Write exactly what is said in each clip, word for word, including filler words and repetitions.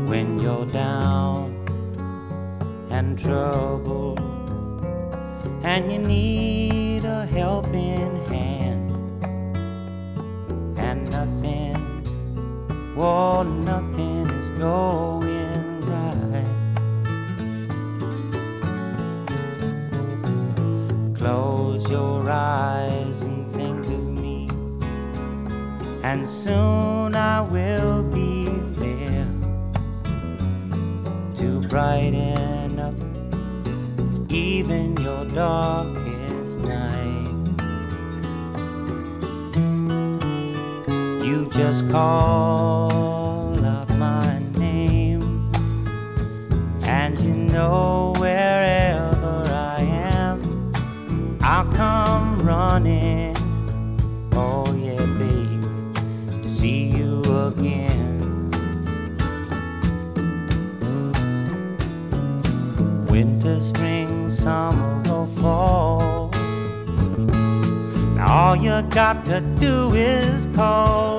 when you're down and troubled and you need a helping hand, and nothing, oh, nothing is going right. Close your eyes and think of me, and soon I will be there to brighten up even your darkest night. You just call up my name, and you know wherever I am, I'll come running, oh yeah baby, to see you again. Winter, spring, summer or fall, now all you got to do is call,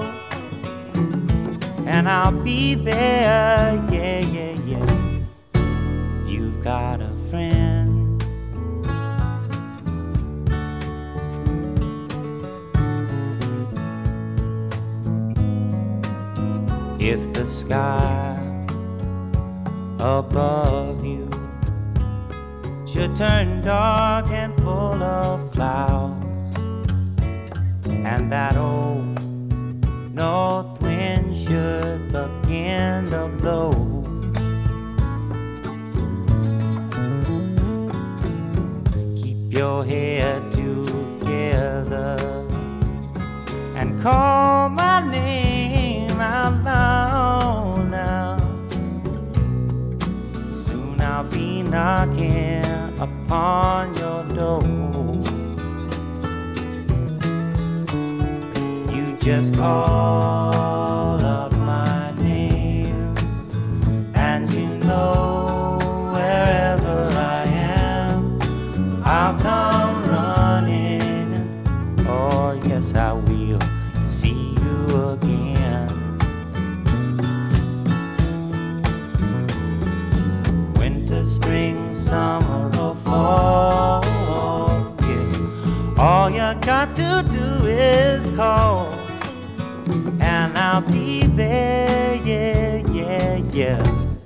and I'll be there, yeah, yeah, yeah. You've got a friend. If the sky above you should turn dark and full of clouds, and that old north wind should begin to blow, keep your head together and call my name out loud now. Soon I'll be knocking upon your door. You just call up my name, and you know wherever I am, I'll come running. Oh yes I will, see you again. Winter, spring, summer or fall, yeah, all you got to do is call, and I'll be there, yeah, yeah, yeah.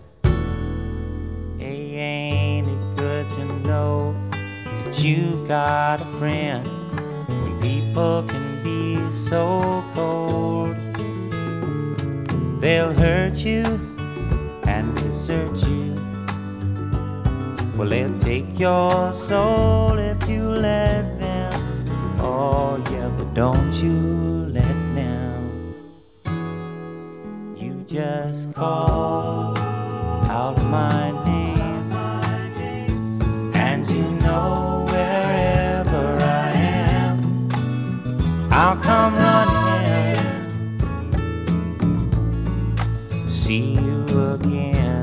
Hey, ain't it good to know that you've got a friend when people can be so cold? They'll hurt you and desert you. Well, they'll take your soul if you let them. Oh yeah, but don't you let them. You just call out my name, and you know wherever I am, I'll come running to see you again.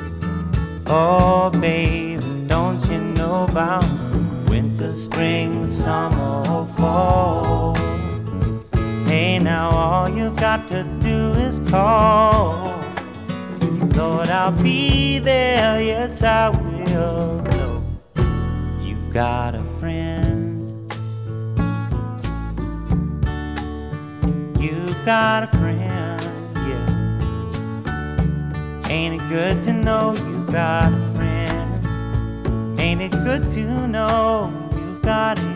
Oh baby, don't you know about winter, spring, summer or fall? Hey now all you've got to do is call. Lord, I'll be there, yes I will. No, you've got a friend. You've got a friend, yeah. Ain't it good to know you've got a friend? Ain't it good to know you've got a